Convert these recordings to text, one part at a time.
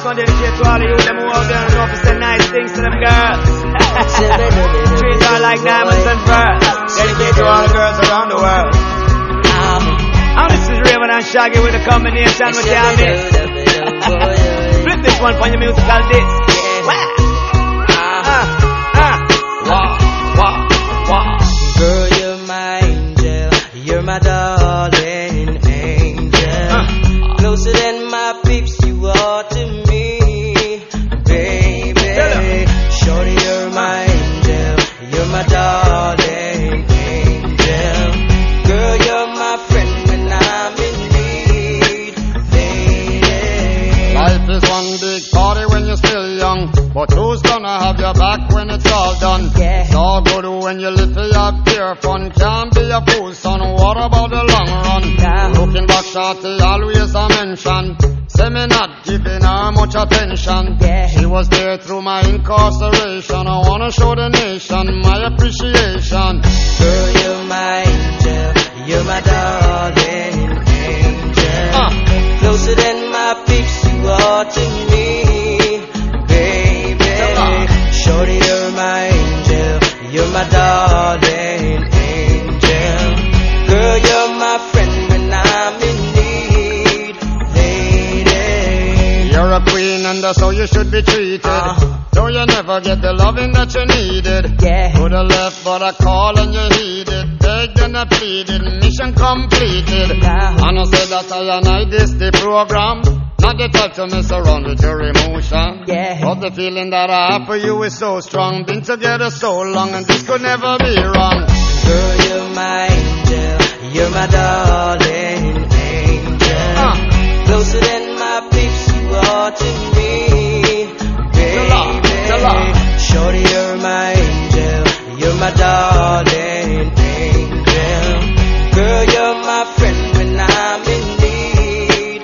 one dedicate to all of you, them who out there and know to say nice things to them girls. Treat her like diamonds and pearls. Dedicate to all the girls around the world. And this is Raven and Shaggy with a combination with your miss. Flip this one for your musical disc. Girl, you're my angel, you're my darling angel. Closer than my peeps, you are to me, baby. Shorty, you're my angel, you're my darling angel. Girl, you're my friend when I'm in need, baby. Life is one big party when you're still young, but who's gonna have your back when it's all done? It's all good when you live for your pure fun. Can't be a fool, son. What about the long run? Looking back, shorty, always a mention. Say me not giving her much attention. She was there through my incarceration. I wanna show the nation my appreciation. Girl, you're my angel, you're my darling angel. Closer than my peeps, you are to me, baby. Shorty, you're my angel, you're my darling angel. Girl, you're my friend when I'm in need, lady. You're a queen and that's how you should be treated. Though you never get the loving that you needed. Could've left but I call and you heeded. Begged and I pleaded, mission completed. And I said that I and I this the program. Not the type to mess around with your emotion. But the feeling that I have for you is so strong. Been together so long and this could never be wrong. Girl, you're my angel, you're my darling angel. Closer than my peeps, you are to me, baby. Shorty, you're my angel, you're my darling angel. Girl, you're my friend when I'm in need,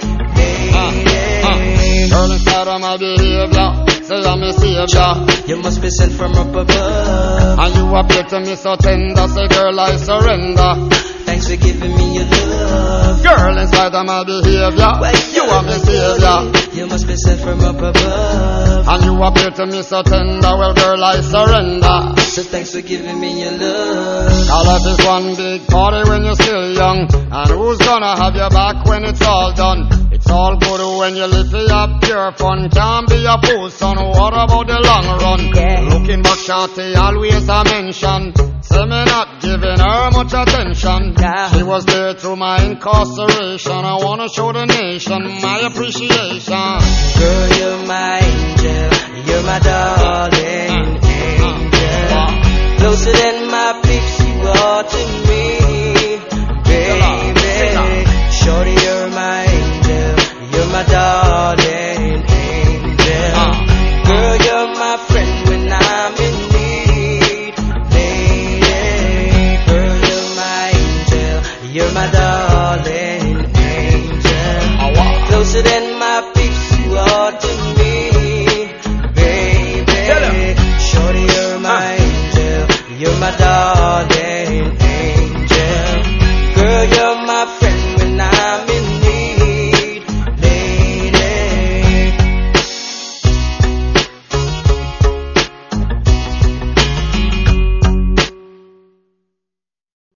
baby. Girl, inside of my behavior, say I'm a savior. You must be sent from up above, and you appear to me so tender. Say girl, I surrender. Thanks for giving me your love. Girl, inside of my behavior, you are my savior. You must be sent from up above, and you appear to me so tender. Well, girl, I surrender. So thanks for giving me your love. Cause life is one big party when you're still young. And who's gonna have your back when it's all done? It's all good when you live for your pure fun. Can't be a fool, son. What about the long run? Looking back, shorty, always a mention. Say me not giving her much attention. She was there through my incarceration. I wanna show the nation my appreciation. Girl, you're my angel, you're my darling angel. Closer than my peeps, you are to me, baby. Shorty, you're my angel, you're my darling angel. Girl, you're my friend when I'm in need, lady. Girl, you're my angel, you're my darling angel. Closer than my peeps, you are to me, baby. Shorty, you're my angel, you're my darling.